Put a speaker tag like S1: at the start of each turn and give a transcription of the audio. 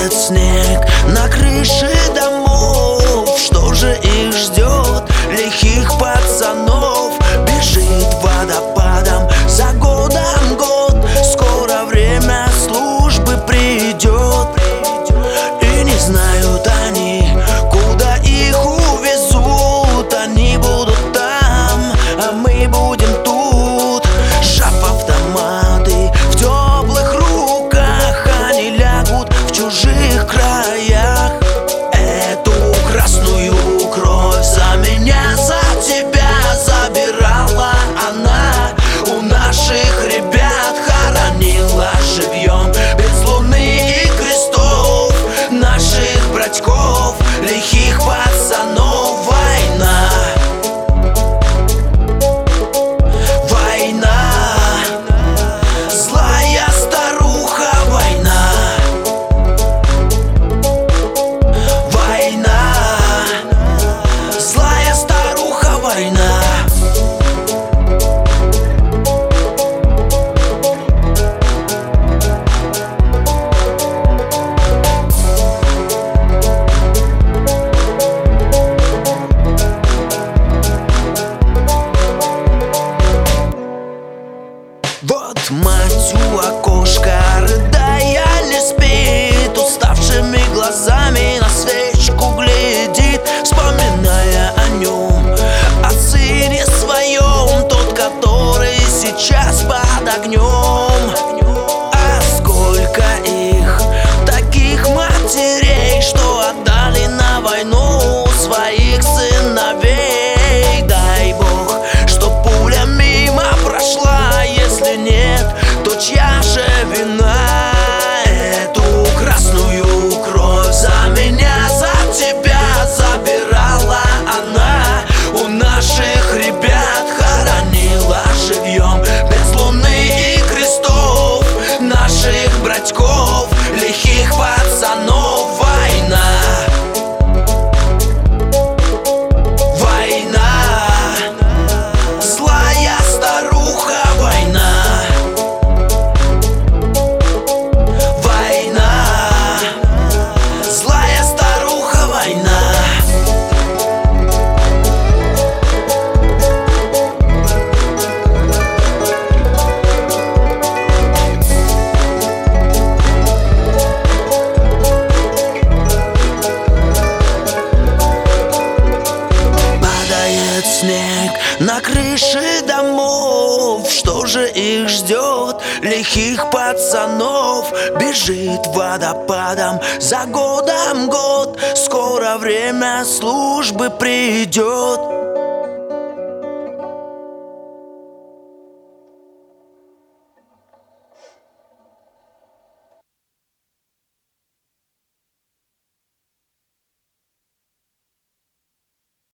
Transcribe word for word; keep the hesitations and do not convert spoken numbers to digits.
S1: Падает снег на крыши домов. Что же их ждет, лихих пацанов? Бежит водопадом за годом год. Скоро время службы придет, и не знают они, куда их увезут. Они будут там, а мы будем тут. Жав автоматы в теплых руках, они лягут в чужих краях. Эту красную кровь за меня, за тебя забирала она. У наших ребят хоронила живьем, без луны и крестов, наших братьков, лихих пацанов. Война, война, злая старуха. Война, война, злая старуха. Война. Вот мать у окошка, рыдая, не спит, уставшими глазами на свечку глядит, вспоминая о нем, о сыне своем, тот, который сейчас под огнем. А сколько их, таких матерей, что отдали на войну своих сыновей. Дай Бог, чтоб пуля мимо прошла, если нет, то чья же вина? Эту красную кровь за меня, за тебя забирала она. У наших ребят хоронила живьем, без луны и крестов, наших братьков, лихих пацанов. Война, война, злая старуха. Война, война, злая старуха. Война. Падает снег на крыши домов. Что же их ждет, лихих пацанов? Бежит водопадом за годом год. Скоро время службы придет.